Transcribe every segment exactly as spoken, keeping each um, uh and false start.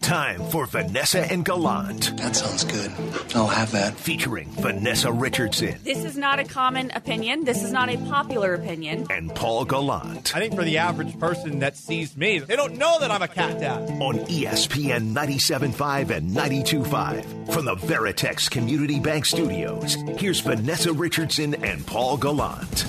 time for Vanessa and Gallant. That sounds good. I'll have that. Featuring Vanessa Richardson. This is not a common opinion. This is not a popular opinion. And Paul Gallant. I think for the average person that sees me, they don't know that I'm a cat dad. On E S P N ninety-seven point five and ninety-two point five. From the Veritex Community Bank Studios, here's Vanessa Richardson and Paul Gallant.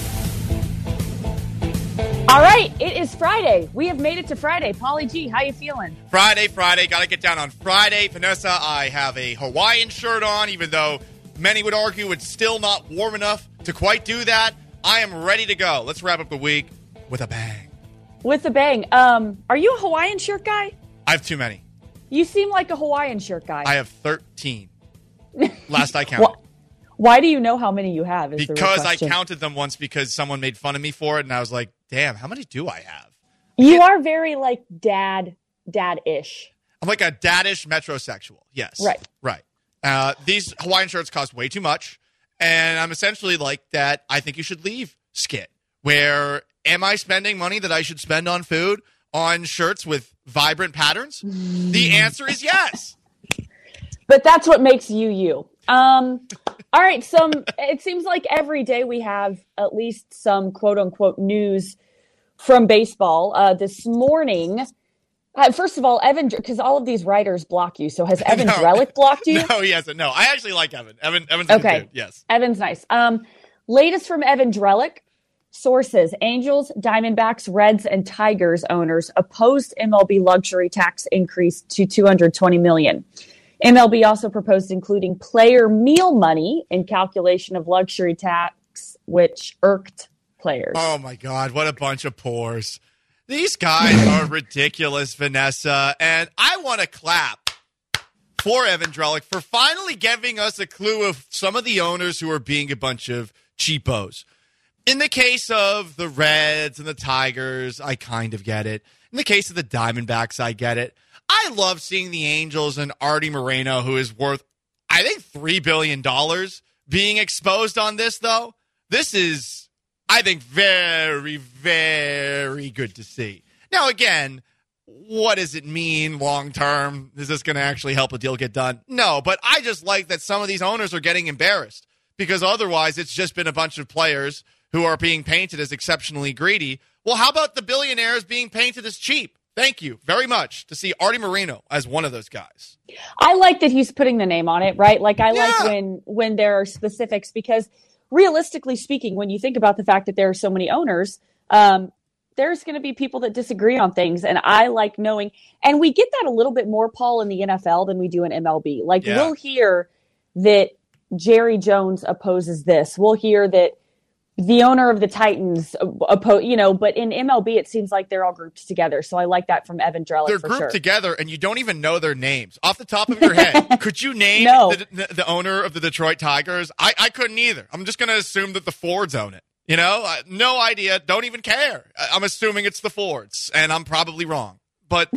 All right, it is Friday. We have made it to Friday. Paulie G, how you feeling? Friday, Friday. Got to get down on Friday. Vanessa, I have a Hawaiian shirt on, even though many would argue it's still not warm enough to quite do that. I am ready to go. Let's wrap up the week with a bang. With a bang. Um, are you a Hawaiian shirt guy? I have too many. You seem like a Hawaiian shirt guy. I have thirteen. Last I counted. Well, why do you know how many you have? Is because the I counted them once because someone made fun of me for it, and I was like, damn, how many do I have? You are very, like, dad, dad-ish. I'm like a daddish metrosexual. Yes. Right. Right. Uh, these Hawaiian shirts cost way too much, and I'm essentially like that I think you should leave skit, where am I spending money that I should spend on food on shirts with vibrant patterns? The answer is yes. But that's what makes you you. Um, all right. Some. It seems like every day we have at least some quote unquote news from baseball. Uh, this morning, uh, first of all, Evan, because all of these writers block you. So has Evan no, Drellick blocked you? No, he hasn't. No, I actually like Evan. Evan, Evan's a okay. good dude. Yes, Evan's nice. Um, latest from Evan Drellick. Sources: Angels, Diamondbacks, Reds, and Tigers owners opposed M L B luxury tax increase to two hundred twenty million dollars. M L B also proposed including player meal money in calculation of luxury tax, which irked players. Oh, my God. What a bunch of pores. These guys are ridiculous, Vanessa. And I want to clap for Evan Drellick for finally giving us a clue of some of the owners who are being a bunch of cheapos. In the case of the Reds and the Tigers, I kind of get it. In the case of the Diamondbacks, I get it. I love seeing the Angels and Artie Moreno, who is worth, I think, three billion dollars, being exposed on this, though. This is, I think, very, very good to see. Now, again, what does it mean long term? Is this going to actually help a deal get done? No, but I just like that some of these owners are getting embarrassed, because otherwise it's just been a bunch of players who are being painted as exceptionally greedy. Well, how about the billionaires being painted as cheap? Thank you very much to see Artie Moreno as one of those guys. I like that he's putting the name on it, right? Like I Yeah. like when when there are specifics, because realistically speaking, when you think about the fact that there are so many owners, um, there's going to be people that disagree on things. And I like knowing, and we get that a little bit more, Paul, in the N F L than we do in M L B. Like Yeah. we'll hear that Jerry Jones opposes this. We'll hear that the owner of the Titans, oppose, you know, but in M L B, it seems like they're all grouped together. So I like that from Evan Drellick. They're for grouped sure. together, and you don't even know their names. Off the top of your head, could you name No. the, the, the owner of the Detroit Tigers? I, I couldn't either. I'm just going to assume that the Fords own it. You know, I, no idea. Don't even care. I, I'm assuming it's the Fords, and I'm probably wrong. But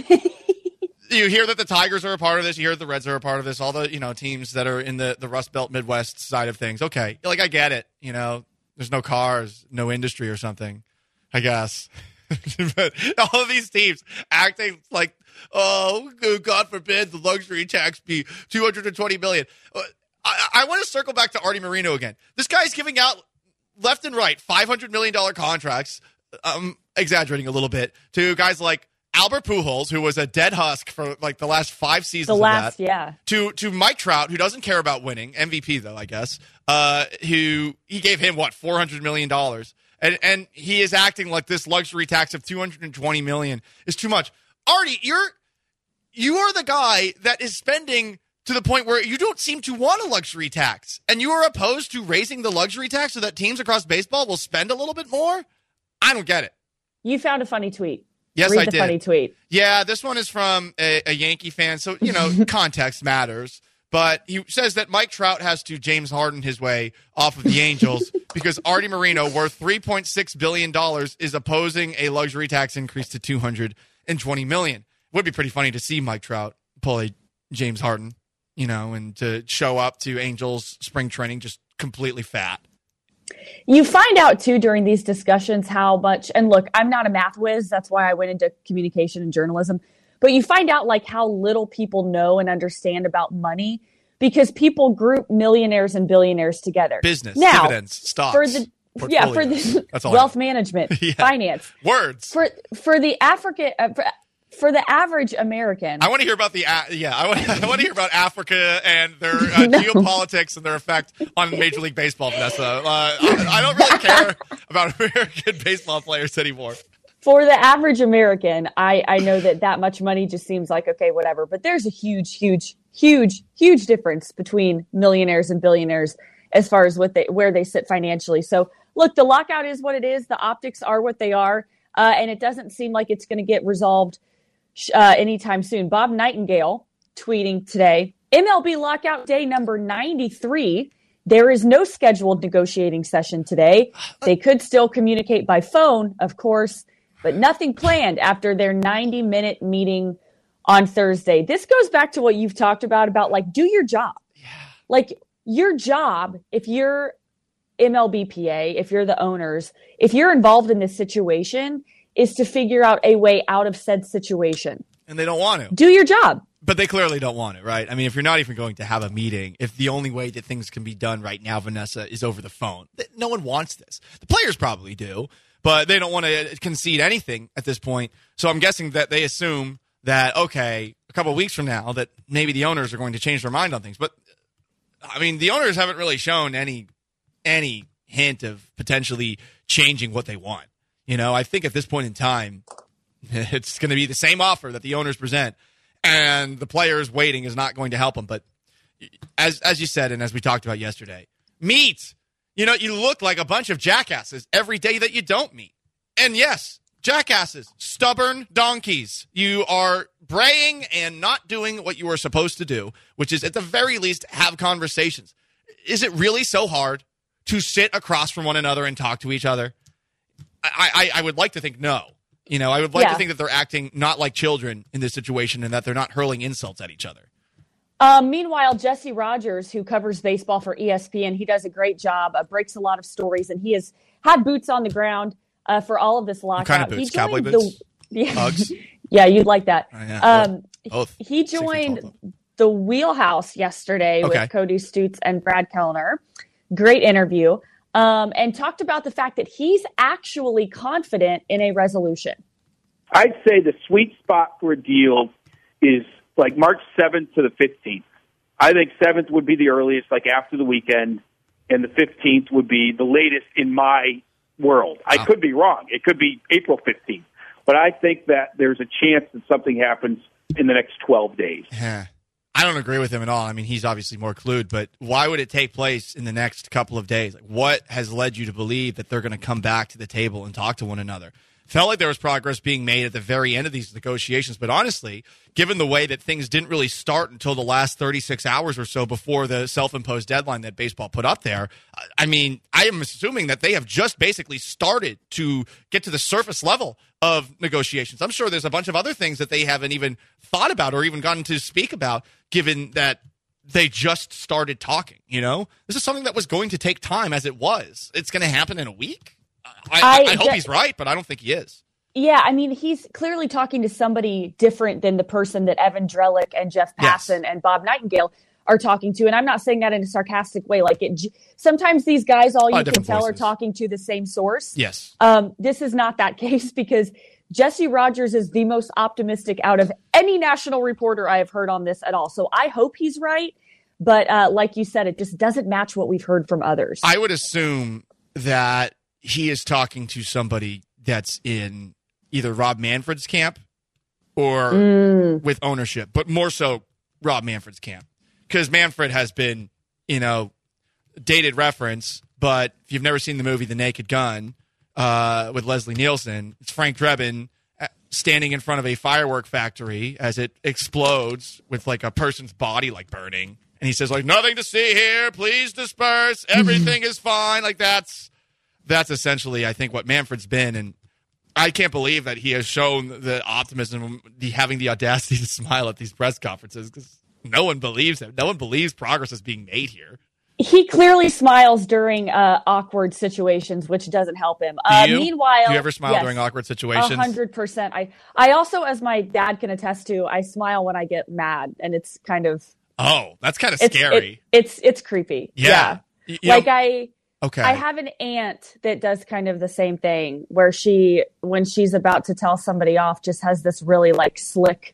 you hear that the Tigers are a part of this. You hear the Reds are a part of this. All the, you know, teams that are in the, the Rust Belt Midwest side of things. Okay, like I get it, you know. There's no cars, no industry or something, I guess. But all of these teams acting like, oh, God forbid the luxury tax be two hundred twenty million dollars. I, I want to circle back to Artie Moreno again. This guy's giving out left and right five hundred million dollars contracts, um, exaggerating a little bit, to guys like Albert Pujols, who was a dead husk for like the last five seasons The of last, that. yeah. To to Mike Trout, who doesn't care about winning, M V P though, I guess, uh, who he gave him, what, four hundred million dollars. And and he is acting like this luxury tax of two hundred twenty million dollars is too much. Artie, you're you are the guy that is spending to the point where you don't seem to want a luxury tax. And you are opposed to raising the luxury tax so that teams across baseball will spend a little bit more? I don't get it. You found a funny tweet. Yes, Read I the did. funny tweet. Yeah, this one is from a, a Yankee fan, so, you know, context matters. But he says that Mike Trout has to James Harden his way off of the Angels because Artie Moreno, worth three point six billion dollars, is opposing a luxury tax increase to two hundred twenty million dollars. It would be pretty funny to see Mike Trout pull a James Harden, you know, and to show up to Angels spring training just completely fat. You find out, too, during these discussions how much, and look, I'm not a math whiz. That's why I went into communication and journalism. But you find out like how little people know and understand about money because people group millionaires and billionaires together. Business, now, dividends, stocks. For the, yeah, for the wealth management, yeah. finance. Words. For for the African, uh, for, for the average American. I want to hear about the, uh, yeah, I want, I want to hear about Africa and their uh, no. geopolitics and their effect on Major League Baseball, Vanessa. Uh, I, I don't really care about American baseball players anymore. For the average American, I, I know that that much money just seems like, okay, whatever. But there's a huge, huge, huge, huge difference between millionaires and billionaires as far as what they where they sit financially. So, look, the lockout is what it is. The optics are what they are. Uh, and it doesn't seem like it's going to get resolved uh, anytime soon. Bob Nightingale tweeting today, M L B lockout day number ninety-three. There is no scheduled negotiating session today. They could still communicate by phone, of course, but nothing planned after their ninety-minute meeting on Thursday. This goes back to what you've talked about, about like, do your job. Yeah. Like your job, if you're M L B P A, if you're the owners, if you're involved in this situation, is to figure out a way out of said situation. And they don't want to. Do your job. But they clearly don't want it, right? I mean, if you're not even going to have a meeting, if the only way that things can be done right now, Vanessa, is over the phone, no one wants this. The players probably do, but they don't want to concede anything at this point. So I'm guessing that they assume that, okay, a couple of weeks from now, that maybe the owners are going to change their mind on things. But, I mean, the owners haven't really shown any any hint of potentially changing what they want. You know, I think at this point in time, it's going to be the same offer that the owners present, and the players waiting is not going to help them. But as as you said, and as we talked about yesterday, meet. You know, you look like a bunch of jackasses every day that you don't meet. And yes, jackasses, stubborn donkeys. You are braying and not doing what you are supposed to do, which is at the very least have conversations. Is it really so hard to sit across from one another and talk to each other? I, I, I would like to think no. You know, I would like yeah. to think that they're acting not like children in this situation and that they're not hurling insults at each other. Um, meanwhile, Jesse Rogers, who covers baseball for E S P N, he does a great job, uh, breaks a lot of stories, and he has had boots on the ground uh, for all of this lockout. What kind of boots? He Cowboy the, boots? Yeah, Hugs? Yeah, you'd like that. Uh, yeah. um, Both. He joined the Wheelhouse yesterday okay. with Cody Stutz and Brad Kellner. Great interview. Um, and talked about the fact that he's actually confident in a resolution. I'd say the sweet spot for a deal is like March seventh to the fifteenth. I think seventh would be the earliest, like after the weekend, and the fifteenth would be the latest in my world. Wow. I could be wrong. It could be April fifteenth. But I think that there's a chance that something happens in the next twelve days. Yeah. I don't agree with him at all. I mean, he's obviously more clued, but why would it take place in the next couple of days? Like, what has led you to believe that they're going to come back to the table and talk to one another? Felt like there was progress being made at the very end of these negotiations, but honestly, given the way that things didn't really start until the last thirty-six hours or so before the self-imposed deadline that baseball put up there, I mean, I am assuming that they have just basically started to get to the surface level of negotiations. I'm sure there's a bunch of other things that they haven't even thought about or even gotten to speak about, given that they just started talking, you know? This is something that was going to take time as it was. It's going to happen in a week? I, I, I hope he's right, but I don't think he is. Yeah, I mean, he's clearly talking to somebody different than the person that Evan Drellick and Jeff Passan yes. and Bob Nightingale are talking to. And I'm not saying that in a sarcastic way. Like, it, sometimes these guys, all you oh, can tell, voices. are talking to the same source. Yes. Um, this is not that case because Jesse Rogers is the most optimistic out of any national reporter I have heard on this at all. So I hope he's right. But uh, like you said, it just doesn't match what we've heard from others. I would assume that he is talking to somebody that's in either Rob Manfred's camp or mm. with ownership, but more so Rob Manfred's camp. Because Manfred has been, you know, dated reference, but if you've never seen the movie The Naked Gun uh, with Leslie Nielsen, it's Frank Drebin standing in front of a firework factory as it explodes with like a person's body like burning. And he says, like, nothing to see here, please disperse, everything is fine. Like that's That's essentially, I think, what Manfred's been, and I can't believe that he has shown the optimism, the having the audacity to smile at these press conferences, because no one believes him. No one believes progress is being made here. He clearly smiles during uh, awkward situations, which doesn't help him. Uh, Do you? Meanwhile, Do you ever smile yes, during awkward situations? A hundred percent. I, I also, as my dad can attest to, I smile when I get mad, and it's kind of Oh, that's kind of it's, scary. It, it's it's creepy. Yeah. Yeah. You like know, I. Okay. I have an aunt that does kind of the same thing, where she, when she's about to tell somebody off, just has this really like slick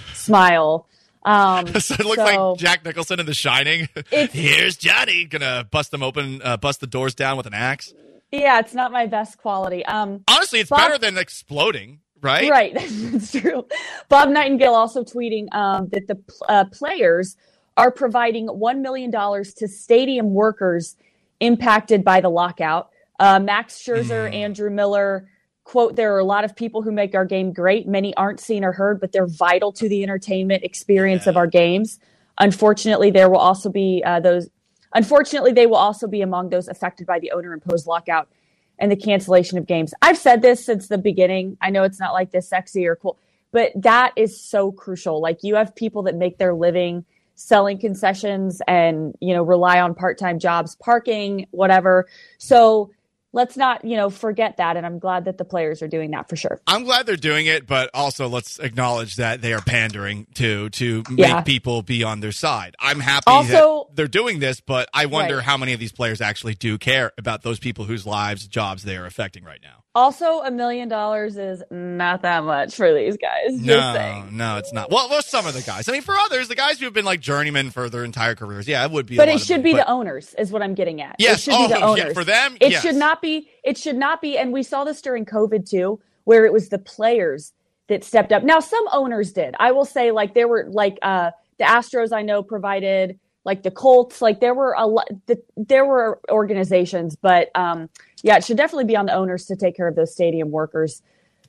smile. Um, so it looks so like Jack Nicholson in The Shining. Here's Johnny gonna bust them open, uh, bust the doors down with an axe. Yeah, it's not my best quality. Um, Honestly, it's Bob, better than exploding, right? Right, that's true. Bob Nightingale also tweeting um, that the uh, players are providing one million dollars to stadium workers impacted by the lockout. Uh, Max Scherzer, mm. Andrew Miller, quote, there are a lot of people who make our game great. Many aren't seen or heard, but they're vital to the entertainment experience yeah. of our games. Unfortunately, there will also be uh, those, unfortunately, they will also be among those affected by the owner-imposed lockout and the cancellation of games. I've said this since the beginning. I know it's not like this sexy or cool, but that is so crucial. Like, you have people that make their living selling concessions and, you know, rely on part-time jobs, parking, whatever. So let's not, you know, forget that. And I'm glad that the players are doing that for sure. I'm glad they're doing it, but also let's acknowledge that they are pandering to to make yeah. people be on their side. I'm happy also, that they're doing this, but I wonder right. how many of these players actually do care about those people whose lives, jobs they are affecting right now. Also, a million dollars is not that much for these guys. Just no, saying. no, it's not. Well, well, some of the guys. I mean, for others, the guys who have been like journeymen for their entire careers, yeah, it would be. But a lot it should of money, be but... the owners, is what I'm getting at. Yes, it should oh, be the owners. Yeah, for them. It yes. should not be. It should not be. And we saw this during COVID too, where it was the players that stepped up. Now, some owners did. I will say, like there were like uh, the Astros. I know provided. Like the Colts, like there were a lot, the, there were organizations, but um, yeah, it should definitely be on the owners to take care of those stadium workers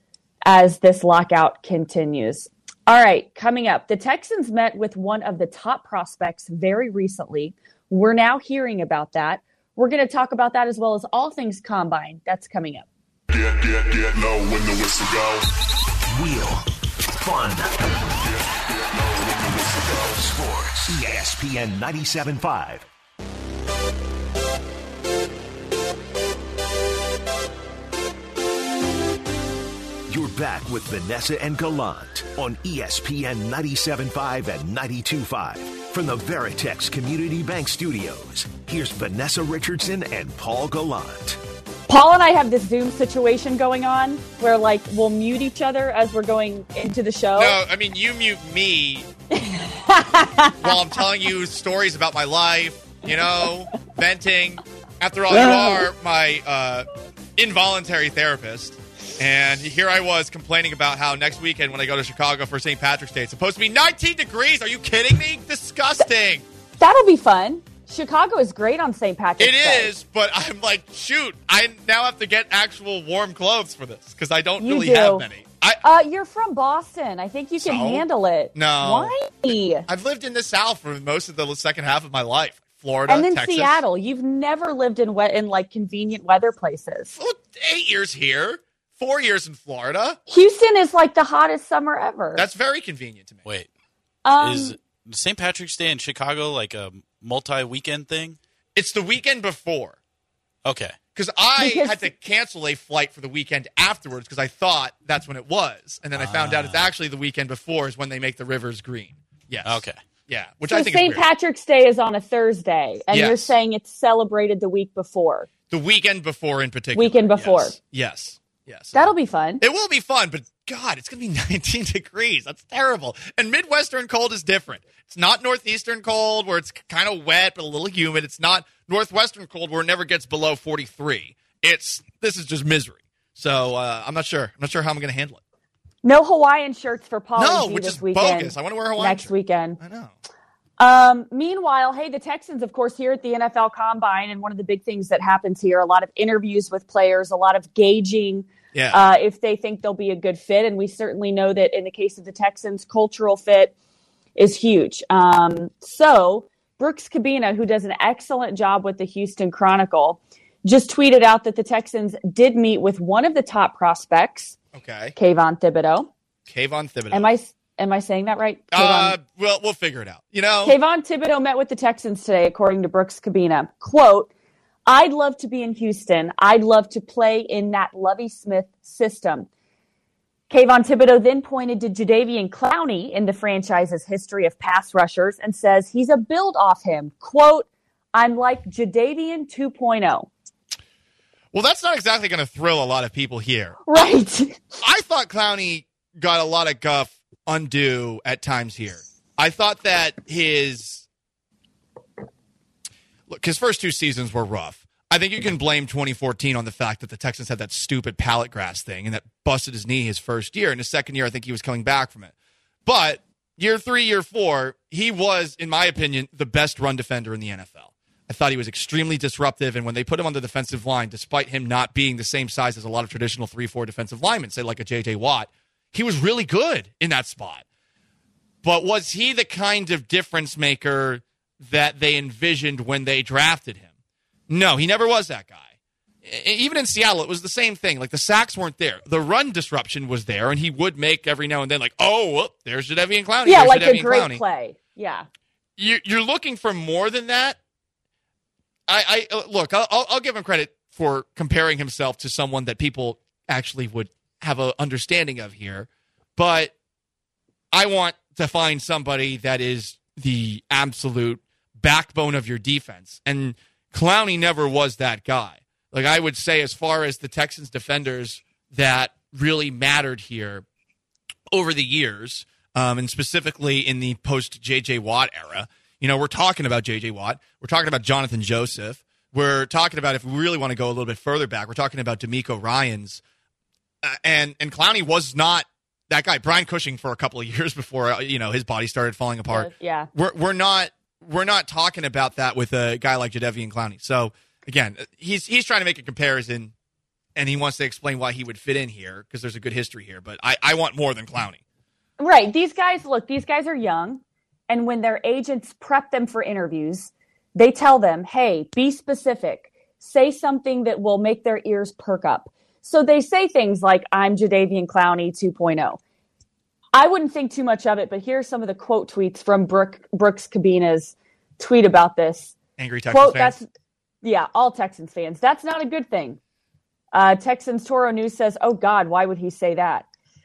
as this lockout continues. All right, coming up, the Texans met with one of the top prospects very recently. We're now hearing about that. We're going to talk about that as well as all things combine. That's coming up. Get, get, get low when the whistle goes. Wheel. Fun. Get, get low when the whistle goes. Sports. E S P N ninety-seven point five. You're back with Vanessa and Gallant on E S P N ninety-seven point five and ninety-two point five. From the Veritex Community Bank Studios, here's Vanessa Richardson and Paul Gallant. Paul and I have this Zoom situation going on where, like, we'll mute each other as we're going into the show. No, I mean, you mute me while I'm telling you stories about my life, you know, venting. After all, you are my uh, involuntary therapist. And here I was complaining about how next weekend when I go to Chicago for Saint Patrick's Day, it's supposed to be nineteen degrees. Are you kidding me? Disgusting. That'll be fun. Chicago is great on Saint Patrick's It Day. is, but I'm like, shoot, I now have to get actual warm clothes for this because I don't You really do. have many. I, Uh, you're from Boston. I think you can So? handle it. No. Why? I've lived in the South for most of the second half of my life. Florida, And then Texas. Seattle. You've never lived in wet in like convenient weather places. Well, eight years here, four years in Florida. Houston is like the hottest summer ever. That's very convenient to me. Wait, um, is Saint Patrick's Day in Chicago like a multi-weekend thing? It's the weekend before. Okay. Because I Because- had to cancel a flight for the weekend afterwards because I thought that's when it was. And then I found out it's actually the weekend before is when they make the rivers green. Yes. Okay. Yeah, which so I think Saint is weird. Patrick's Day is on a Thursday, and Yes. you're saying it's celebrated the week before. The weekend before in particular. Weekend before. Yes. Yes. yes. That'll be fun. It will be fun, but God, it's going to be nineteen degrees. That's terrible. And Midwestern cold is different. It's not Northeastern cold where it's kind of wet but a little humid. It's not Northwestern cold where it never gets below forty-three. It's this is just misery. So uh, I'm not sure. I'm not sure how I'm going to handle it. No Hawaiian shirts for Paul No, and G which this is weekend. bogus. I want to wear a Hawaiian next shirt. weekend. I know. Um, meanwhile, hey, the Texans, of course, here at the N F L Combine, and one of the big things that happens here, a lot of interviews with players, a lot of gauging Yeah. uh, if they think they'll be a good fit. And we certainly know that in the case of the Texans, cultural fit is huge. Um, so Brooks Cabina, who does an excellent job with the Houston Chronicle, just tweeted out that the Texans did meet with one of the top prospects, Okay. Kayvon Thibodeau. Kayvon Thibodeau. Am I Am I saying that right? Uh, well, we'll figure it out. You know, Kayvon Thibodeau met with the Texans today, according to Brooks Cabina. Quote, I'd love to be in Houston. I'd love to play in that Lovie Smith system. Kayvon Thibodeau then pointed to Jadeveon Clowney in the franchise's history of pass rushers and says he's a build off him. Quote, I'm like Jadeveon two point oh. Well, that's not exactly going to thrill a lot of people here. Right. I thought Clowney got a lot of guff undue at times here. I thought that his look, his first two seasons were rough. I think you can blame twenty fourteen on the fact that the Texans had that stupid pallet grass thing and that busted his knee his first year. In his second year, I think he was coming back from it. But year three, year four, he was, in my opinion, the best run defender in the N F L. I thought he was extremely disruptive, and when they put him on the defensive line, despite him not being the same size as a lot of traditional three four defensive linemen, say like a J J Watt, he was really good in that spot. But was he the kind of difference maker that they envisioned when they drafted him? No, he never was that guy. Even in Seattle, it was the same thing. Like, the sacks weren't there. The run disruption was there, and he would make every now and then, like, oh, whoop, there's Jadeveon Clowney. Yeah, there's like Jadeveon a great Clowney. play. Yeah. You're looking for more than that. I, I look, I'll, I'll give him credit for comparing himself to someone that people actually would have an understanding of here. But I want to find somebody that is the absolute backbone of your defense. And Clowney never was that guy. Like, I would say, as far as the Texans defenders that really mattered here over the years, um, and specifically in the post-J J Watt era, you know, we're talking about J J Watt. We're talking about Jonathan Joseph. We're talking about, if we really want to go a little bit further back, we're talking about D'Amico Ryans. Uh, and, and Clowney was not that guy. Brian Cushing for a couple of years before, uh, you know, his body started falling apart. Yeah. We're, we're not we're not talking about that with a guy like Jadeveon Clowney. So, again, he's he's trying to make a comparison, and he wants to explain why he would fit in here because there's a good history here. But I, I want more than Clowney. Right. These guys, look, these guys are young. And when their agents prep them for interviews, they tell them, hey, be specific. Say something that will make their ears perk up. So they say things like, I'm Jadeveon Clowney two point oh. I wouldn't think too much of it, but here's some of the quote tweets from Brooke, Brooks Cabina's tweet about this. Angry Texans quote, fans? That's, yeah, all Texans fans. That's not a good thing. Uh, Texans Toro News says, oh, God, why would he say that?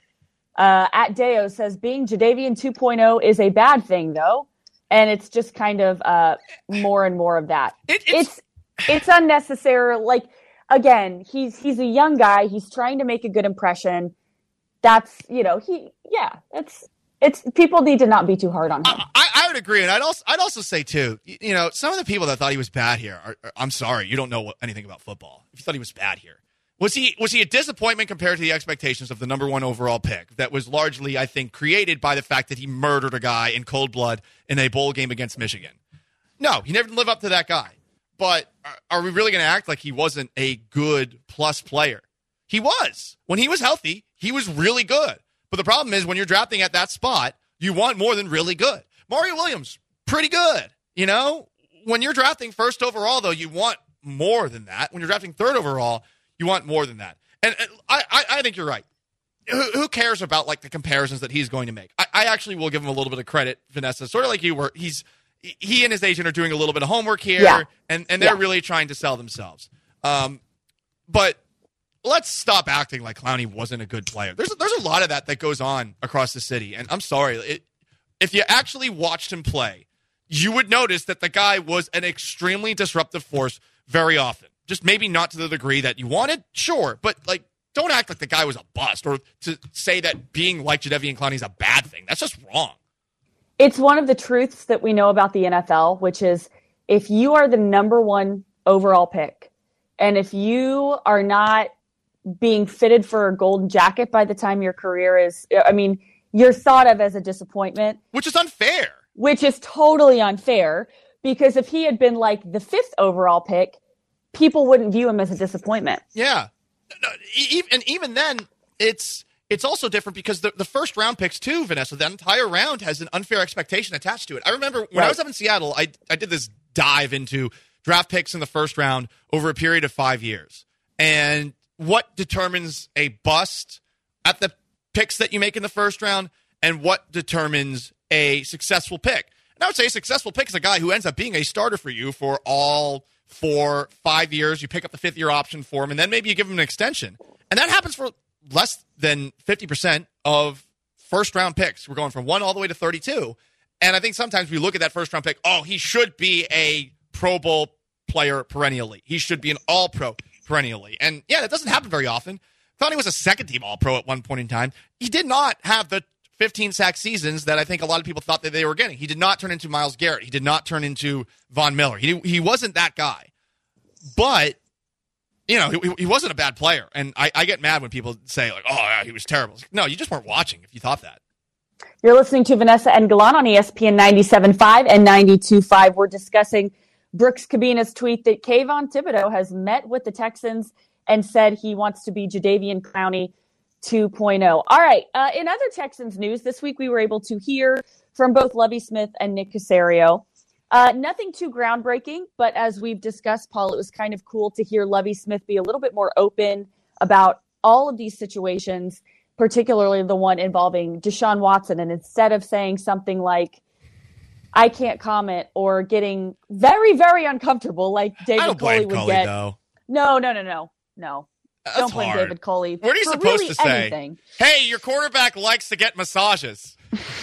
Uh, at Deo says, being Jadeveon two point oh is a bad thing, though. And it's just kind of uh, more and more of that. It, it's, it's it's unnecessary. Like, again, he's he's a young guy. He's trying to make a good impression. That's, you know, he, yeah, it's, it's, people need to not be too hard on him. I, I would agree. And I'd also, I'd also say, too, you know, some of the people that thought he was bad here, are, are, I'm sorry, you don't know what, anything about football. If you thought he was bad here. Was he was he a disappointment compared to the expectations of the number one overall pick that was largely, I think, created by the fact that he murdered a guy in cold blood in a bowl game against Michigan? No, he never lived up to that guy. But are, are we really going to act like he wasn't a good plus player? He was. When he was healthy, he was really good. But the problem is when you're drafting at that spot, you want more than really good. Mario Williams, pretty good. You know, when you're drafting first overall, though, you want more than that. When you're drafting third overall, you want more than that. And, and I, I, I think you're right. Who, who cares about, like, the comparisons that he's going to make? I, I actually will give him a little bit of credit, Vanessa, sort of like you were. He's he and his agent are doing a little bit of homework here, yeah. and, and they're yeah. really trying to sell themselves. Um, but let's stop acting like Clowney wasn't a good player. There's there's a lot of that that goes on across the city, and I'm sorry. It, if you actually watched him play, you would notice that the guy was an extremely disruptive force very often. Just maybe not to the degree that you wanted, sure, but like don't act like the guy was a bust or to say that being like Jadeveon Clowney is a bad thing. That's just wrong. It's one of the truths that we know about the N F L, which is if you are the number one overall pick and if you are not being fitted for a golden jacket by the time your career is, I mean, you're thought of as a disappointment. Which is unfair. Which is totally unfair because if he had been like the fifth overall pick, people wouldn't view him as a disappointment. Yeah. No, and even then, it's it's also different because the, the first round picks too, Vanessa, that entire round has an unfair expectation attached to it. I remember when right. I was up in Seattle, I, I did this dive into draft picks in the first round over a period of five years. And what determines a bust at the picks that you make in the first round and what determines a successful pick. And I would say a successful pick is a guy who ends up being a starter for you for all four, five years. You pick up the fifth-year option for him, and then maybe you give him an extension. And that happens for less than fifty percent of first-round picks. We're going from one all the way to thirty-two. And I think sometimes we look at that first-round pick, oh, he should be a Pro Bowl player perennially. He should be an all-pro perennially. And, yeah, that doesn't happen very often. Clowney was a second-team all-pro at one point in time. He did not have the fifteen-sack seasons that I think a lot of people thought that they were getting. He did not turn into Myles Garrett. He did not turn into Von Miller. He he wasn't that guy. But, you know, he, he wasn't a bad player. And I, I get mad when people say, like, oh, yeah, he was terrible. Like, no, you just weren't watching if you thought that. You're listening to Vanessa and Galan on E S P N ninety-seven point five and ninety-two point five. We're discussing Brooks Cabina's tweet that Kayvon Thibodeau has met with the Texans and said he wants to be Jadeveon Clowney two point oh. All right. Uh, in other Texans news, this week we were able to hear from both Lovie Smith and Nick Caserio. Uh, nothing too groundbreaking, but as we've discussed, Paul, it was kind of cool to hear Lovie Smith be a little bit more open about all of these situations, particularly the one involving Deshaun Watson. And instead of saying something like, I can't comment, or getting very, very uncomfortable like David Culley would Culley, get. Though. No, no, no, no, no. That's Don't blame hard. David Culley. What are you for supposed really to say? Anything. Hey, your quarterback likes to get massages,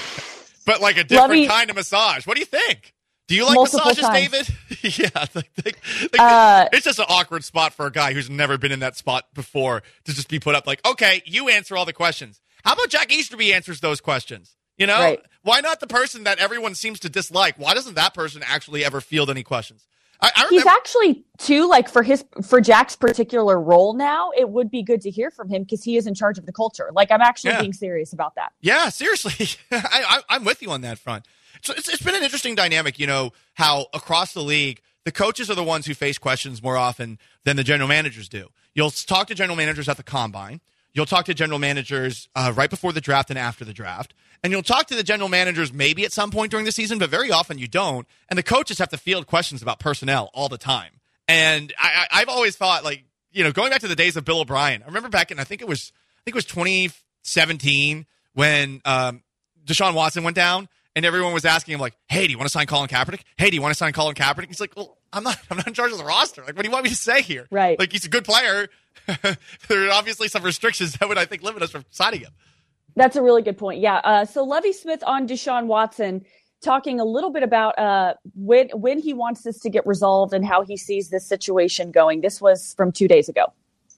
but like a different Lovey, kind of massage. What do you think? Do you like multiple massages, times. David? yeah. Like, like, like, Uh, it's just an awkward spot for a guy who's never been in that spot before to just be put up like, okay, you answer all the questions. How about Jack Easterby answers those questions? You know, right. Why not the person that everyone seems to dislike? Why doesn't that person actually ever field any questions? I, I remember- He's actually, too, like for his for Jack's particular role now, it would be good to hear from him because he is in charge of the culture. Like, I'm actually Yeah. being serious about that. Yeah, seriously. I, I, I'm with you on that front. So it's, it's been an interesting dynamic, you know, how across the league, the coaches are the ones who face questions more often than the general managers do. You'll talk to general managers at the combine. You'll talk to general managers uh, right before the draft and after the draft. And you'll talk to the general managers maybe at some point during the season, but very often you don't. And the coaches have to field questions about personnel all the time. And I, I, I've always thought, like, you know, going back to the days of Bill O'Brien, I remember back in, I think it was, I think it was twenty seventeen when um, Deshaun Watson went down, and everyone was asking him, like, hey, do you want to sign Colin Kaepernick? Hey, do you want to sign Colin Kaepernick? He's like, well, I'm not, I'm not in charge of the roster. Like, what do you want me to say here? Right. Like, he's a good player. There are obviously some restrictions that would, I think, limit us from signing him. That's a really good point. Yeah. Uh, so Lovie Smith on Deshaun Watson talking a little bit about uh, when when he wants this to get resolved and how he sees this situation going. This was from two days ago.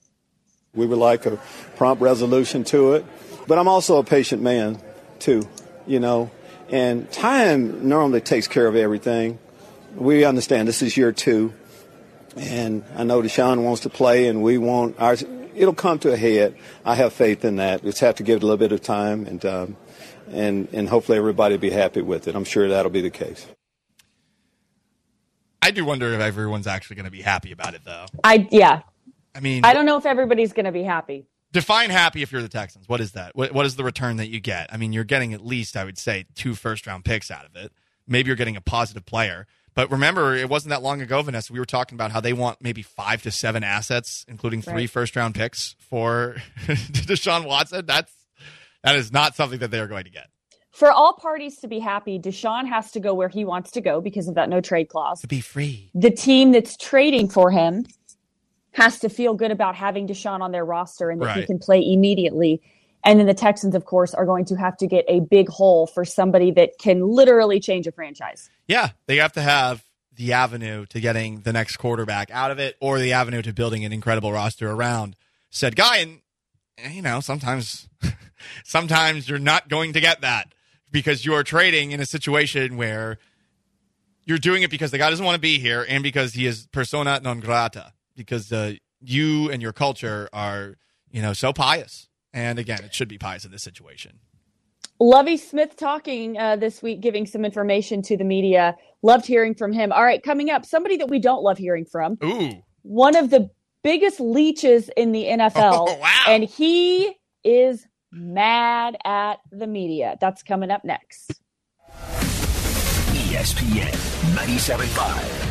We would like a prompt resolution to it, but I'm also a patient man too, you know, and time normally takes care of everything. We understand this is year two, and I know Deshaun wants to play, and we want our. It'll come to a head. I have faith in that. We just have to give it a little bit of time, and um, and and hopefully everybody will be happy with it. I'm sure that'll be the case. I do wonder if everyone's actually going to be happy about it, though. I yeah. I mean, I don't know if everybody's going to be happy. Define happy if you're the Texans. What is that? What, what is the return that you get? I mean, you're getting at least, I would say, two first-round picks out of it. Maybe you're getting a positive player. But remember, it wasn't that long ago, Vanessa, we were talking about how they want maybe five to seven assets, including three right. first-round picks for Deshaun Watson. That's that is not something that they're going to get. For all parties to be happy, Deshaun has to go where he wants to go because of that no-trade clause. To be free. The team that's trading for him has to feel good about having Deshaun on their roster and that right. he can play immediately. And then the Texans, of course, are going to have to get a big hole for somebody that can literally change a franchise. Yeah, they have to have the avenue to getting the next quarterback out of it or the avenue to building an incredible roster around said guy. And, you know, sometimes, sometimes you're not going to get that because you are trading in a situation where you're doing it because the guy doesn't want to be here and because he is persona non grata. Because uh, you and your culture are, you know, so pious. And again, it should be pious in this situation. Lovie Smith talking uh, this week, giving some information to the media. Loved hearing from him. All right, coming up, somebody that we don't love hearing from. Ooh. One of the biggest leeches in the N F L. Oh, wow. And he is mad at the media. That's coming up next. E S P N ninety-seven point five.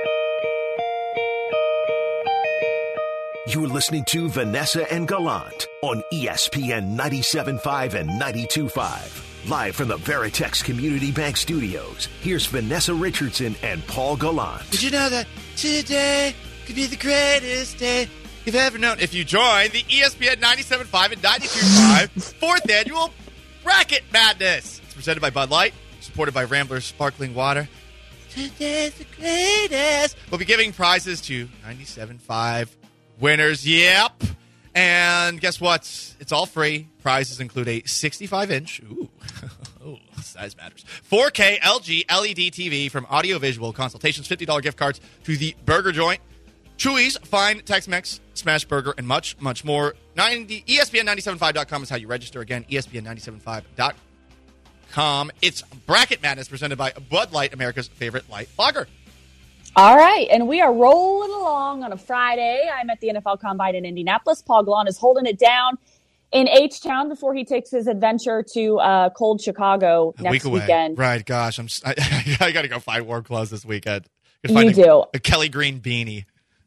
You're listening to Vanessa and Gallant on E S P N ninety-seven point five and ninety-two point five. Live from the Veritex Community Bank Studios, here's Vanessa Richardson and Paul Gallant. Did you know that today could be the greatest day you've ever known? If you join the E S P N ninety-seven point five and ninety-two point five fourth annual Bracket Madness. It's presented by Bud Light, supported by Rambler Sparkling Water. Today's the greatest. We'll be giving prizes to ninety-seven point five winners. Yep. And guess what? It's all free. Prizes include a sixty-five inch, ooh, oh, size matters, four K L G L E D T V from Audiovisual Consultations, fifty dollars gift cards to the Burger Joint, Chuy's, Fine, Tex-Mex, Smash Burger, and much, much more. ninety, E S P N nine seven five dot com is how you register. Again, E S P N nine seven five dot com. It's Bracket Madness presented by Bud Light, America's favorite light lager. All right, and we are rolling along on a Friday. I'm at the N F L Combine in Indianapolis. Paul Gallant is holding it down in H-Town before he takes his adventure to uh, cold Chicago A next week away. weekend. Right, gosh, I'm. I, I got to go find warm clothes this weekend. You find a, do. A Kelly Green beanie.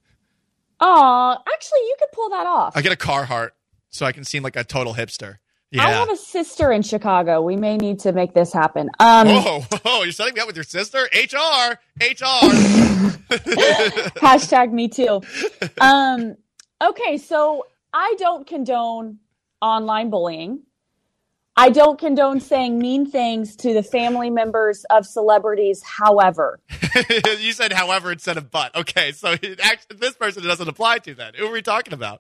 Aw, actually, you could pull that off. I get a Carhartt so I can seem like a total hipster. Yeah. I have a sister in Chicago. We may need to make this happen. Um, whoa, whoa, you're setting me up with your sister? H R, H R. Hashtag me too. Um, okay, so I don't condone online bullying. I don't condone saying mean things to the family members of celebrities. However, you said however instead of but. Okay, so it actually, this person doesn't apply to then. Who are we talking about?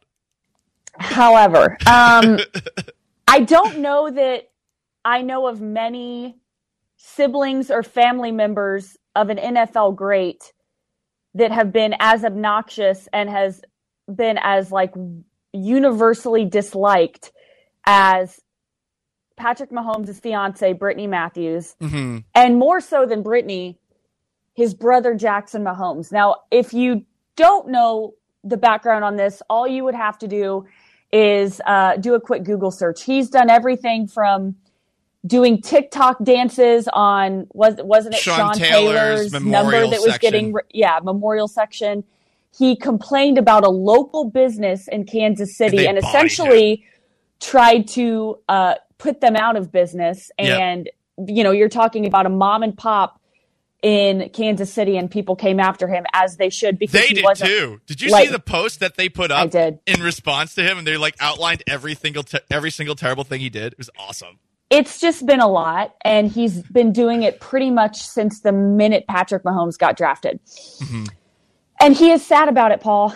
However, um, I don't know that I know of many siblings or family members of an N F L great that have been as obnoxious and has been as like universally disliked as Patrick Mahomes' fiance, Brittany Matthews, mm-hmm. and more so than Brittany, his brother Jackson Mahomes. Now, if you don't know the background on this, all you would have to do is uh, do a quick Google search. He's done everything from doing TikTok dances on, was, wasn't it Sean, Sean Taylor's, Taylor's memorial number that was section. getting, yeah, memorial section. He complained about a local business in Kansas City And and they essentially him. tried to uh, put them out of business. Yep. And, you know, you're talking about a mom and pop in Kansas City, and people came after him as they should because they he did wasn't, too. Did you like, see the post that they put up I did. in response to him? And they like outlined every single te- every single terrible thing he did. It was awesome. It's just been a lot, and he's been doing it pretty much since the minute Patrick Mahomes got drafted. Mm-hmm. And he is sad about it, Paul.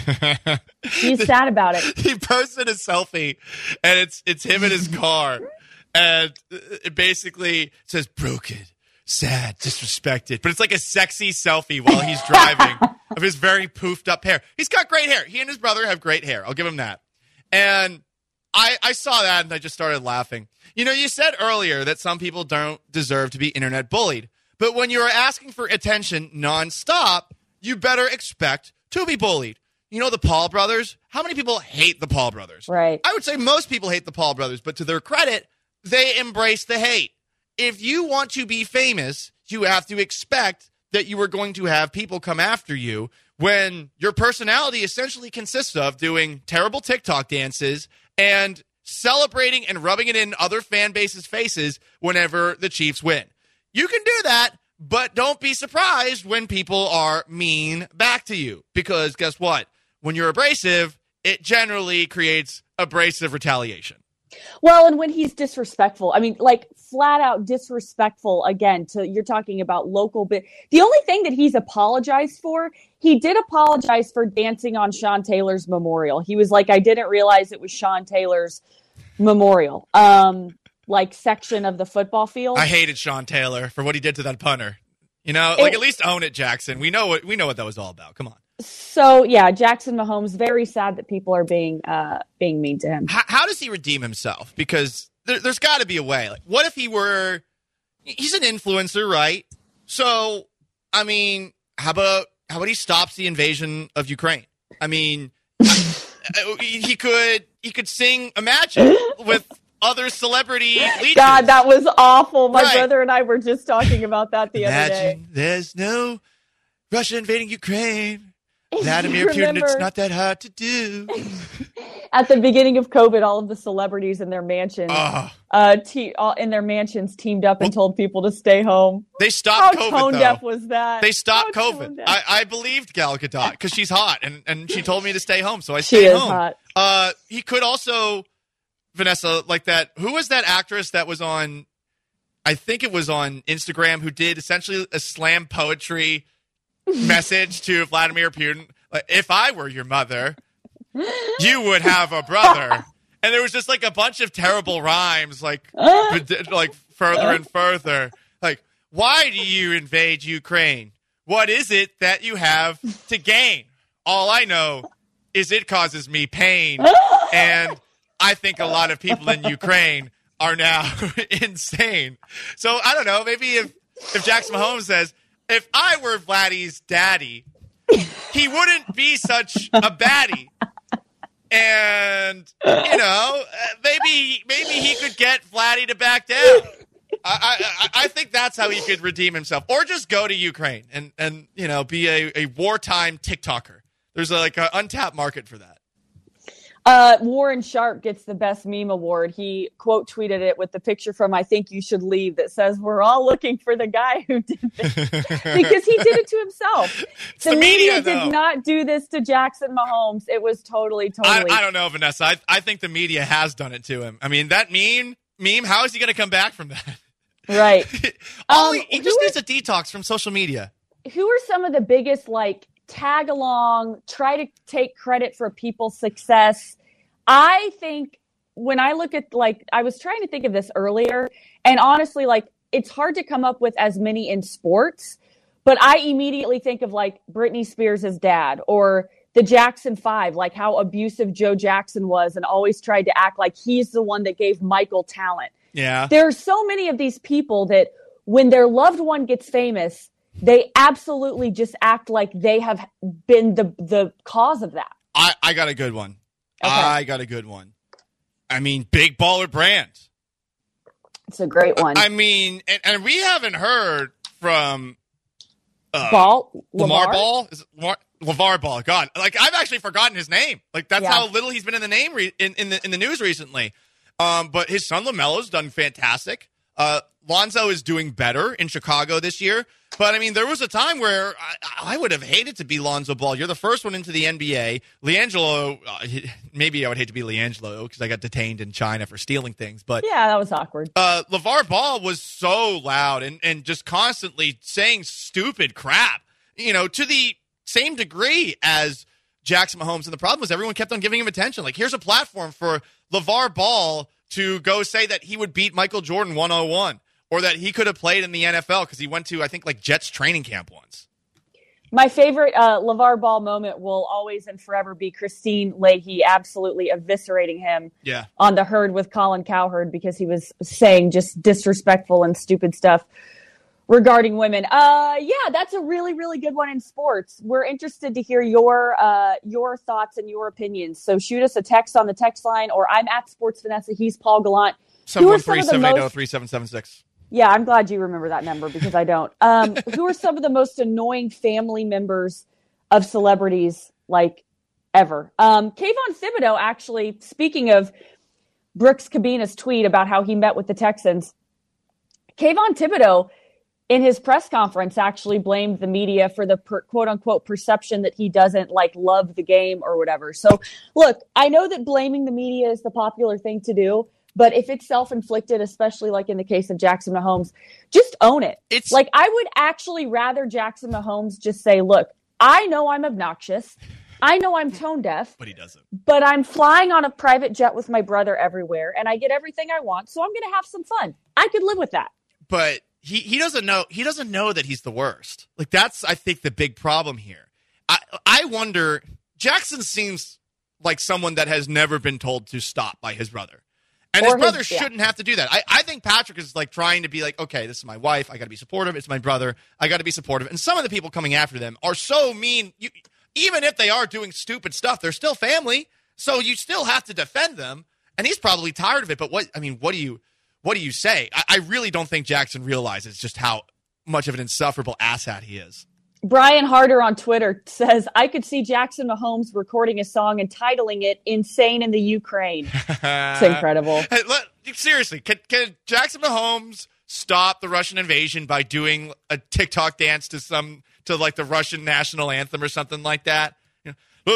He's sad about it. He posted a selfie, and it's it's him in his car, and it basically says broken, sad, disrespected. But it's like a sexy selfie while he's driving of his very poofed up hair. He's got great hair. He and his brother have great hair. I'll give him that. And I, I saw that, and I just started laughing. You know, you said earlier that some people don't deserve to be internet bullied. But when you're asking for attention nonstop, you better expect to be bullied. You know the Paul brothers? How many people hate the Paul brothers? Right. I would say most people hate the Paul brothers, but to their credit, they embrace the hate. If you want to be famous, you have to expect that you are going to have people come after you when your personality essentially consists of doing terrible TikTok dances and celebrating and rubbing it in other fan bases' faces whenever the Chiefs win. You can do that, but don't be surprised when people are mean back to you. Because guess what? When you're abrasive, it generally creates abrasive retaliation. Well, and when he's disrespectful, I mean, like flat out disrespectful again to, you're talking about local bit. The only thing that he's apologized for, he did apologize for dancing on Sean Taylor's memorial. He was like, I didn't realize it was Sean Taylor's memorial, um, like section of the football field. I hated Sean Taylor for what he did to that punter. You know, It- like at least own it, Jackson. We know what we know what that was all about. Come on. So yeah, Jackson Mahomes, very sad that people are being uh, being mean to him. How, how does he redeem himself? Because there, there's got to be a way. Like, what if he were? He's an influencer, right? So, I mean, how about how about he stops the invasion of Ukraine? I mean, I, he could he could sing Imagine with other celebrity leaders. God, that was awful. My Right. brother and I were just talking about that the other day. Imagine there's no Russia invading Ukraine. Vladimir Putin, remember- it's not that hard to do. At the beginning of COVID, all of the celebrities in their mansions, Oh. uh, te- all, in their mansions, teamed up and told people to stay home. They stopped How COVID, tone though. deaf was that? They stopped How COVID. tone deaf. I, I believed Gal Gadot because she's hot, and, and she told me to stay home, so I She stayed is home. hot. Uh, he could also, Vanessa, like that. Who was that actress that was on? I think it was on Instagram who did essentially a slam poetry message to Vladimir Putin. Like, if I were your mother, you would have a brother. And there was just like a bunch of terrible rhymes, like like further and further. Like, why do you invade Ukraine? What is it that you have to gain? All I know is it causes me pain. And I think a lot of people in Ukraine are now insane. So I don't know. Maybe if, if Jackson Mahomes says, if I were Vladdy's daddy, he wouldn't be such a baddie. And, you know, maybe maybe he could get Vladdy to back down. I, I I think that's how he could redeem himself. Or just go to Ukraine and, and you know, be a, a wartime TikToker. There's a, like an untapped market for that. Uh, Warren Sharp gets the best meme award. He quote tweeted it with the picture from I Think You Should Leave that says, we're all looking for the guy who did this. Because he did it to himself. It's The, the media, media, though. did not do this to Jackson Mahomes. It was totally, I, totally. I don't know, Vanessa. I, I think the media has done it to him. I mean, that meme, meme how is he going to come back from that? Right. all Um, he, he who just are- needs a detox from social media. Who are some of the biggest, like, tag along, try to take credit for people's success? I think when I look at, like, I was trying to think of this earlier, and honestly, like, it's hard to come up with as many in sports, but I immediately think of, like, Britney Spears' dad or the Jackson Five, like how abusive Joe Jackson was and always tried to act like he's the one that gave Michael talent. Yeah. There are so many of these people that when their loved one gets famous, they absolutely just act like they have been the the cause of that. I, I got a good one. Okay. I got a good one. I mean, Big Baller Brand. It's a great one. I mean, and, and we haven't heard from uh, Ball, Lamar Lamar? Ball. Is it Lamar, LeVar Ball. God, like I've actually forgotten his name. Like that's Yeah. how little he's been in the name re- in in the in the news recently. Um, but his son LaMelo's done fantastic. Uh, Lonzo is doing better in Chicago this year. But, I mean, there was a time where I, I would have hated to be Lonzo Ball. You're the first one into the N B A. LiAngelo, uh, maybe I would hate to be LiAngelo because I got detained in China for stealing things. But Yeah, that was awkward. uh, LeVar Ball was so loud and, and just constantly saying stupid crap, you know, to the same degree as Jackson Mahomes. And the problem was everyone kept on giving him attention. Like, here's a platform for LeVar Ball to go say that he would beat Michael Jordan one oh one. Or that he could have played in the N F L because he went to, I think, like Jets training camp once. My favorite uh, LeVar Ball moment will always and forever be Christine Leahy absolutely eviscerating him Yeah. on the herd with Colin Cowherd because he was saying just disrespectful and stupid stuff regarding women. Uh, yeah, that's a really, really good one in sports. We're interested to hear your uh, your thoughts and your opinions. So shoot us a text on the text line, or I'm at Sports Vanessa. He's Paul Gallant. seven Who are one some three, of the seven eight zero, most- three seven seven six. Yeah, I'm glad you remember that number because I don't. Um, who are some of the most annoying family members of celebrities, like, ever? Um, Kayvon Thibodeau, actually, speaking of Brooks Cabina's tweet about how he met with the Texans, Kayvon Thibodeau, in his press conference, actually blamed the media for the per, quote-unquote perception that he doesn't, like, love the game or whatever. So, look, I know that blaming the media is the popular thing to do, but if it's self-inflicted, especially like in the case of Jackson Mahomes, just own it. It's Like, I would actually rather Jackson Mahomes just say, look, I know I'm obnoxious. I know I'm tone deaf, But he doesn't. but I'm flying on a private jet with my brother everywhere, and I get everything I want, so I'm going to have some fun. I could live with that. But he, he doesn't know he doesn't know that he's the worst. Like that's I think the big problem here. I I wonder Jackson seems like someone that has never been told to stop by his brother. And Or his his- brother yeah. shouldn't have to do that. I, I think Patrick is like trying to be like, okay, this is my wife. I got to be supportive. It's my brother. I got to be supportive. And some of the people coming after them are so mean. You, even if they are doing stupid stuff, they're still family. So you still have to defend them. And he's probably tired of it. But what I mean, what do you what do you say? I, I really don't think Jackson realizes just how much of an insufferable asshat he is. Brian Harder on Twitter says, I could see Jackson Mahomes recording a song and titling it Insane in the Ukraine. It's incredible. Hey, let, seriously, can, can Jackson Mahomes stop the Russian invasion by doing a TikTok dance to some to like the Russian national anthem or something like that? You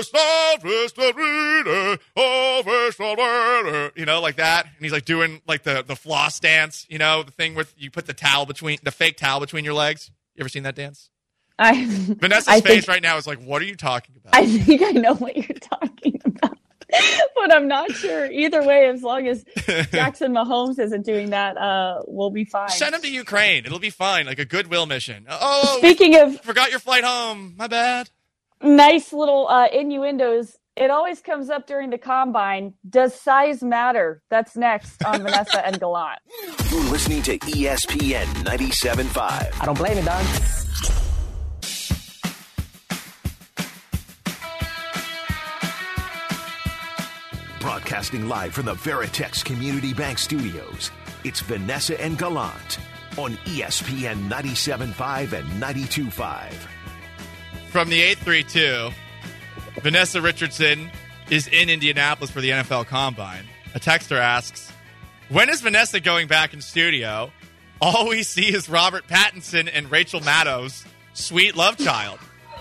know, you know, like that. And he's like doing like the, the floss dance, you know, the thing where you put the towel between the fake towel between your legs. You ever seen that dance? I, Vanessa's I face think, right now is like, what are you talking about? I think I know what you're talking about, but I'm not sure. Either way, as long as Jackson Mahomes isn't doing that, uh, we'll be fine. Send him to Ukraine. It'll be fine, like a goodwill mission. Oh, speaking of, forgot your flight home. My bad. Nice little uh, innuendos. It always comes up during the combine. Does size matter? That's next on Vanessa and Gallant. You're listening to E S P N ninety-seven point five. I don't blame it, dog. Broadcasting live from the Veritex Community Bank Studios, it's Vanessa and Gallant on E S P N ninety-seven point five and ninety-two point five. From the eight three two, Vanessa Richardson is in Indianapolis for the N F L Combine. A texter asks, when is Vanessa going back in studio? All we see is Robert Pattinson and Rachel Maddow's sweet love child.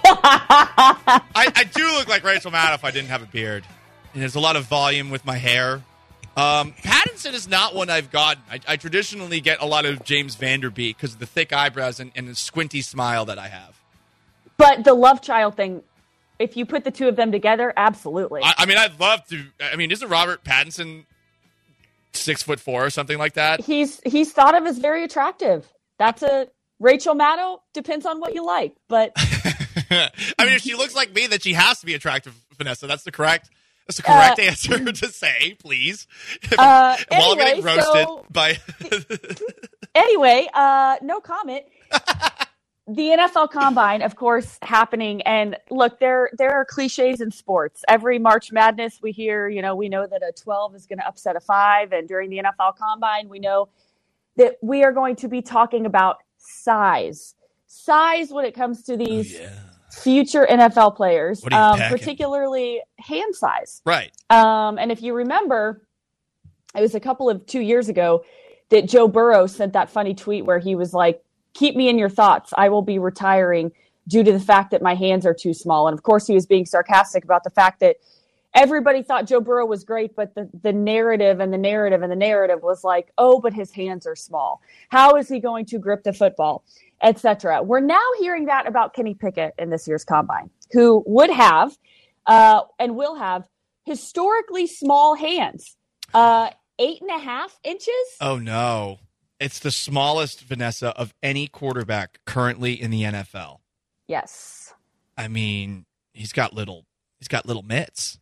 I, I do look like Rachel Maddow if I didn't have a beard. And there's a lot of volume with my hair. Um, Pattinson is not one I've gotten. I, I traditionally get a lot of James Vanderbeek because of the thick eyebrows and, and the squinty smile that I have. But the love child thing, if you put the two of them together, absolutely. I, I mean, I'd love to. I mean, isn't Robert Pattinson six foot four or something like that? He's he's thought of as very attractive. That's a Rachel Maddow. Depends on what you like, but I mean, if she looks like me, then she has to be attractive, Vanessa. That's the correct. That's the correct uh, answer to say, please. Uh, While anyway, I'm getting roasted so, by. anyway, uh, no comment. The N F L Combine, of course, happening, and look, there there are cliches in sports. Every March Madness, we hear, you know, we know that a twelve is going to upset a five, and during the N F L Combine, we know that we are going to be talking about size, size when it comes to these. Oh, yeah. Future N F L players, um, particularly hand size. Right. Um, and if you remember, it was a couple of two years ago that Joe Burrow sent that funny tweet where he was like, keep me in your thoughts. I will be retiring due to the fact that my hands are too small. And of course, he was being sarcastic about the fact that everybody thought Joe Burrow was great, but the, the narrative and the narrative and the narrative was like, oh, but his hands are small. How is he going to grip the football? Etc. We're now hearing that about Kenny Pickett in this year's Combine, who would have uh, and will have historically small hands, uh, eight and a half inches. Oh, no. It's the smallest, Vanessa, of any quarterback currently in the N F L. Yes. I mean, he's got little, he's got little mitts.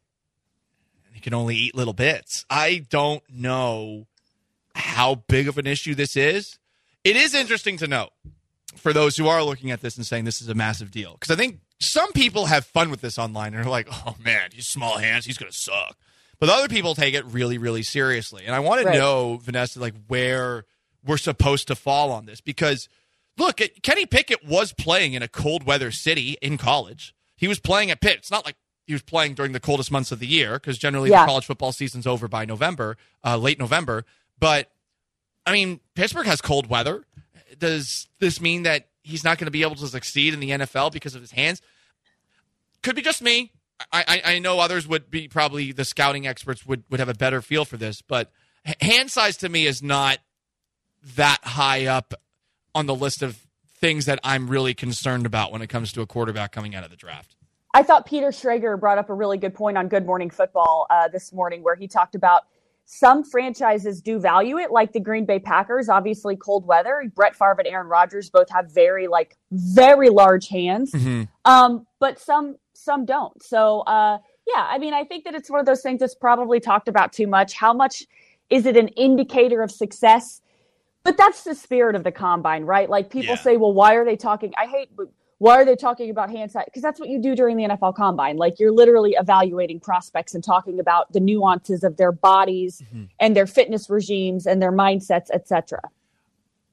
He can only eat little bits. I don't know how big of an issue this is. It is interesting to note, for those who are looking at this and saying this is a massive deal. Because I think some people have fun with this online and are like, oh, man, he's small hands. He's going to suck. But other people take it really, really seriously. And I want to know, Vanessa, like where we're supposed to fall on this. Because, look, Kenny Pickett was playing in a cold weather city in college. He was playing at Pitt. It's not like he was playing during the coldest months of the year because generally yeah. the college football season's over by November, uh, late November. But, I mean, Pittsburgh has cold weather. Does this mean that he's not going to be able to succeed in the N F L because of his hands? Could be just me. I, I, I know others would be probably the scouting experts would, would have a better feel for this, but hand size to me is not that high up on the list of things that I'm really concerned about when it comes to a quarterback coming out of the draft. I thought Peter Schrager brought up a really good point on Good Morning Football uh, this morning where he talked about some franchises do value it, like the Green Bay Packers, obviously cold weather. Brett Favre and Aaron Rodgers both have very, like, very large hands, mm-hmm. um, but some some don't. So, uh, yeah, I mean, I think that it's one of those things that's probably talked about too much. How much is it an indicator of success? But that's the spirit of the Combine, right? Like, people yeah. say, well, why are they talking? I hate Why are they talking about hand size? Because that's what you do during the N F L Combine. Like, you're literally evaluating prospects and talking about the nuances of their bodies mm-hmm. and their fitness regimes and their mindsets, et cetera.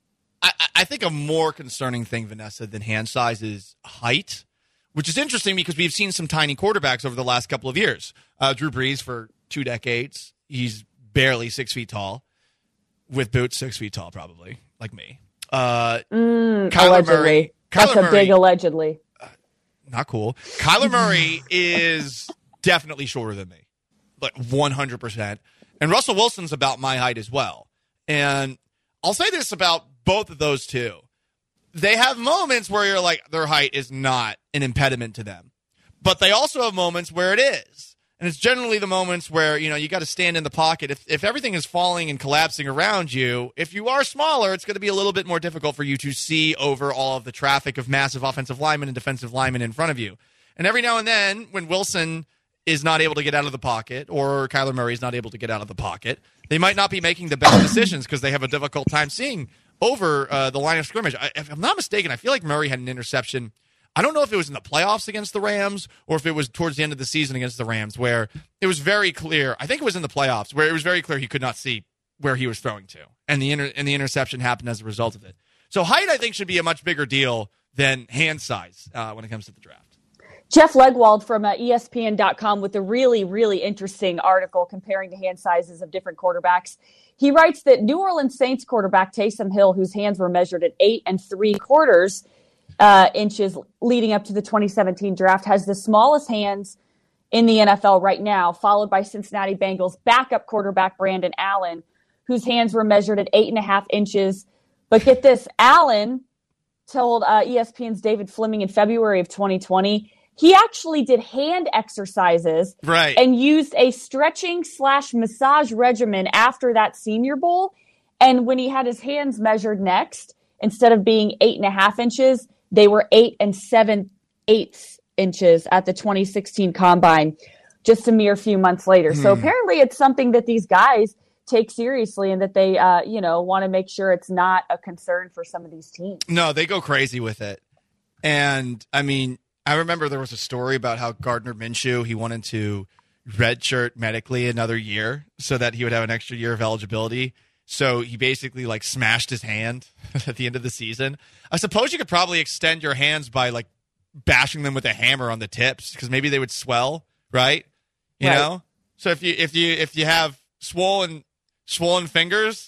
I, I think a more concerning thing, Vanessa, than hand size is height, which is interesting because we've seen some tiny quarterbacks over the last couple of years. Uh, Drew Brees for two decades. He's barely six feet tall. With boots, six feet tall, probably, like me. Uh, mm, Kyler allegedly. Murray. That's Kyler a Murray, big allegedly. Uh, not cool. Kyler Murray is definitely shorter than me. Like one hundred percent. And Russell Wilson's about my height as well. And I'll say this about both of those two. They have moments where you're like, their height is not an impediment to them. But they also have moments where it is. And it's generally the moments where, you know, you got to stand in the pocket. If if everything is falling and collapsing around you, if you are smaller, it's going to be a little bit more difficult for you to see over all of the traffic of massive offensive linemen and defensive linemen in front of you. And every now and then, when Wilson is not able to get out of the pocket or Kyler Murray is not able to get out of the pocket, they might not be making the best decisions because they have a difficult time seeing over uh, the line of scrimmage. I, if I'm not mistaken, I feel like Murray had an interception. I don't know if it was in the playoffs against the Rams or if it was towards the end of the season against the Rams where it was very clear. I think it was in the playoffs where it was very clear he could not see where he was throwing to. And the inter- and the interception happened as a result of it. So height, I think, should be a much bigger deal than hand size uh, when it comes to the draft. Jeff Legwald from uh, E S P N dot com with a really, really interesting article comparing the hand sizes of different quarterbacks. He writes that New Orleans Saints quarterback Taysom Hill, whose hands were measured at eight and three quarters uh, inches leading up to the twenty seventeen draft, has the smallest hands in the N F L right now, followed by Cincinnati Bengals backup quarterback Brandon Allen, whose hands were measured at eight and a half inches. But get this, Allen told uh, E S P N's David Fleming in February of twenty twenty, he actually did hand exercises right. and used a stretching slash massage regimen after that Senior Bowl. And when he had his hands measured next, instead of being eight and a half inches, they were eight and seven eighths inches at the twenty sixteen Combine, just a mere few months later. Hmm. So apparently it's something that these guys take seriously and that they, uh, you know, want to make sure it's not a concern for some of these teams. No, they go crazy with it. And, I mean, I remember there was a story about how Gardner Minshew, he wanted to redshirt medically another year so that he would have an extra year of eligibility. So he basically like smashed his hand at the end of the season. I suppose you could probably extend your hands by like bashing them with a hammer on the tips because maybe they would swell, right? You right. know? So if you if you if you have swollen swollen fingers,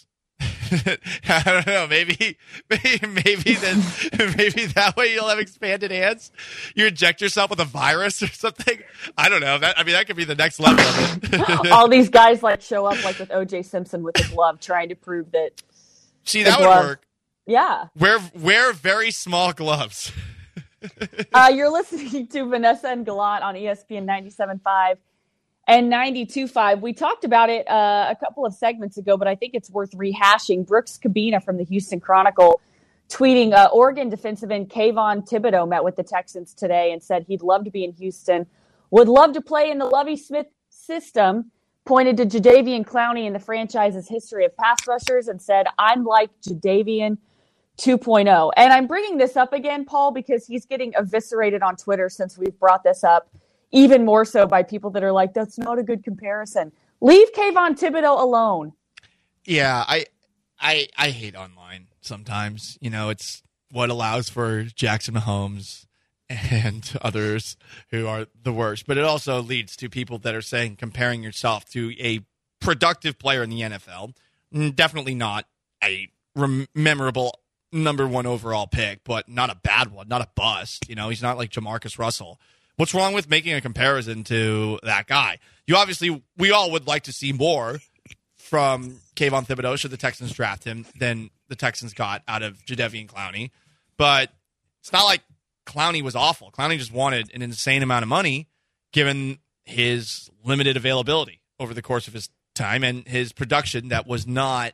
I don't know. Maybe, maybe, maybe then, maybe that way you'll have expanded hands. You inject yourself with a virus or something. I don't know. That I mean, that could be the next level of it. All these guys like show up like with O J Simpson with a glove, trying to prove that. See, that glove, would work. Yeah. Wear wear very small gloves. uh, you're listening to Vanessa and Gallant on E S P N ninety-seven point five. And ninety-two point five, we talked about it uh, a couple of segments ago, but I think it's worth rehashing. Brooks Cabina from the Houston Chronicle tweeting, uh, Oregon defensive end Kayvon Thibodeau met with the Texans today and said he'd love to be in Houston, would love to play in the Lovie Smith system, pointed to Jadeveon Clowney and the franchise's history of pass rushers and said, I'm like Jadeveon two point oh. And I'm bringing this up again, Paul, because he's getting eviscerated on Twitter since we've brought this up. Even more so by people that are like, that's not a good comparison. Leave Kayvon Thibodeau alone. Yeah, I, I, I hate online sometimes. You know, it's what allows for Jackson Mahomes and others who are the worst. But it also leads to people that are saying comparing yourself to a productive player in the N F L. Definitely not a rem- memorable number one overall pick, but not a bad one, not a bust. You know, he's not like Jamarcus Russell. What's wrong with making a comparison to that guy? You obviously, we all would like to see more from Kayvon Thibodeau should the Texans draft him than the Texans got out of Jadeveon Clowney. But it's not like Clowney was awful. Clowney just wanted an insane amount of money given his limited availability over the course of his time and his production that was not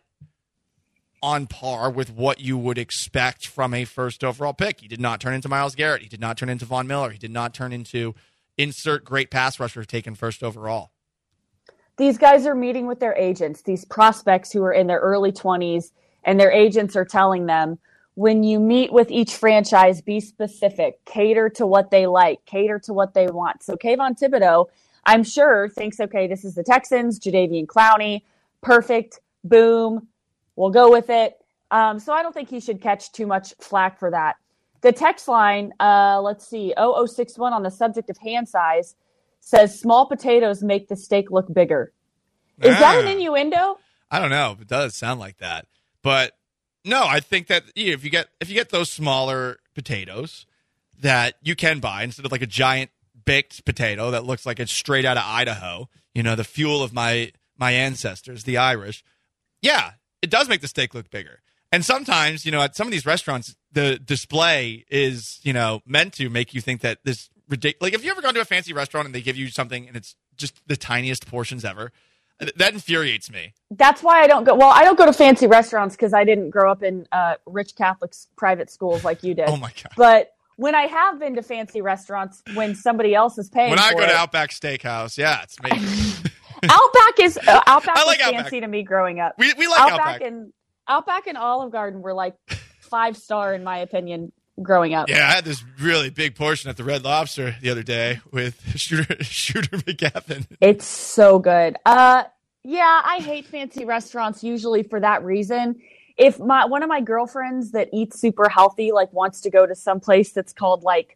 on par with what you would expect from a first overall pick. He did not turn into Myles Garrett. He did not turn into Von Miller. He did not turn into insert great pass rusher taken first overall. These guys are meeting with their agents, these prospects who are in their early twenties, and their agents are telling them, when you meet with each franchise, be specific, cater to what they like, cater to what they want. So Kayvon Thibodeau, I'm sure, thinks, okay, this is the Texans, Jadeveon Clowney, perfect, boom, we'll go with it. Um, so I don't think he should catch too much flack for that. The text line, uh, let's see, oh oh six one on the subject of hand size says small potatoes make the steak look bigger. Is ah, that an innuendo? I don't know. It does sound like that. But no, I think that you know, if you get if you get those smaller potatoes that you can buy instead of like a giant baked potato that looks like it's straight out of Idaho, you know, the fuel of my my ancestors, the Irish. Yeah, it does make the steak look bigger. And sometimes, you know, at some of these restaurants, the display is, you know, meant to make you think that this ridiculous. Like, have you ever gone to a fancy restaurant and they give you something and it's just the tiniest portions ever? That infuriates me. That's why I don't go. Well, I don't go to fancy restaurants because I didn't grow up in uh, rich Catholic private schools like you did. Oh, my God. But when I have been to fancy restaurants, when somebody else is paying when I for go it, to Outback Steakhouse, yeah, it's me. Outback is uh, Outback I like was Outback. fancy to me growing up. We we like Outback, Outback. and Outback and Olive Garden were like five star in my opinion growing up. Yeah, I had this really big portion at the Red Lobster the other day with Shooter Shooter McGavin. It's so good. Uh, yeah, I hate fancy restaurants usually for that reason. If my one of my girlfriends that eats super healthy like wants to go to some place that's called like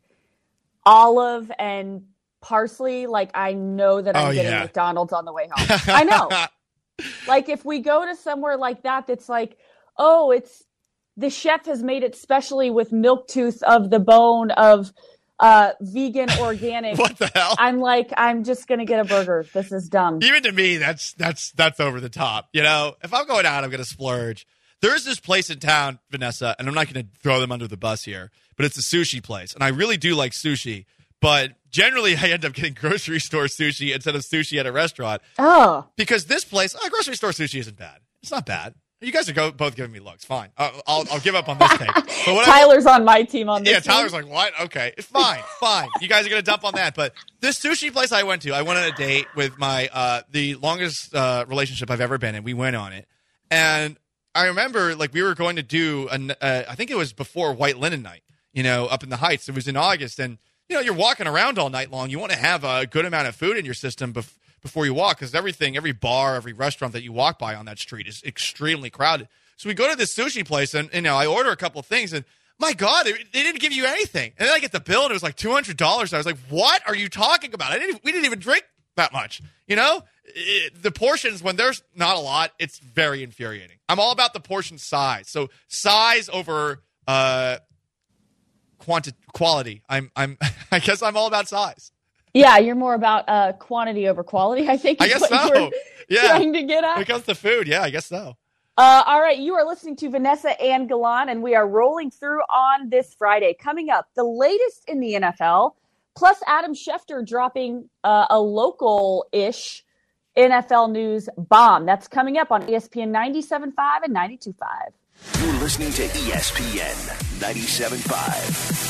Olive and Parsley, like I know that I'm oh, getting yeah. McDonald's on the way home. I know. Like if we go to somewhere like that, that's like, oh, it's the chef has made it specially with milk tooth of the bone of uh, vegan organic. What the hell? I'm like, I'm just gonna get a burger. This is dumb. Even to me, that's that's that's over the top. You know, if I'm going out, I'm gonna splurge. There's this place in town, Vanessa, and I'm not gonna throw them under the bus here, but it's a sushi place, and I really do like sushi. But generally, I end up getting grocery store sushi instead of sushi at a restaurant. Oh. Because this place, oh, grocery store sushi isn't bad. It's not bad. You guys are go- both giving me looks. Fine. Uh, I'll I'll give up on this take. But what Tyler's I, on my team on this Yeah, Tyler's one. like, what? Okay. It's fine. Fine. You guys are going to dump on that. But this sushi place I went to, I went on a date with my, uh, the longest uh, relationship I've ever been in. We went on it. And I remember, like, we were going to do, an, uh, I think it was before White Linen Night, you know, up in the Heights. It was in August. And you know, you're walking around all night long. You want to have a good amount of food in your system bef- before you walk because everything, every bar, every restaurant that you walk by on that street is extremely crowded. So we go to this sushi place, and you know, I order a couple of things, and my God, they, they didn't give you anything. And then I get the bill, and it was like two hundred dollars. I was like, what are you talking about? I didn't. We didn't even drink that much. You know, it, the portions, when there's not a lot, it's very infuriating. I'm all about the portion size. So size over uh, quanti- quality. I'm, I'm, I guess I'm all about size. Yeah, you're more about uh, quantity over quality, I think. I guess what so. You were yeah. trying to get at. When it comes to food, yeah, I guess so. Uh, all right, you are listening to Vanessa and Galan, and we are rolling through on this Friday. Coming up, the latest in the N F L, plus Adam Schefter dropping uh, a local-ish N F L news bomb. That's coming up on E S P N ninety-seven point five and ninety-two point five. You're listening to E S P N ninety-seven point five.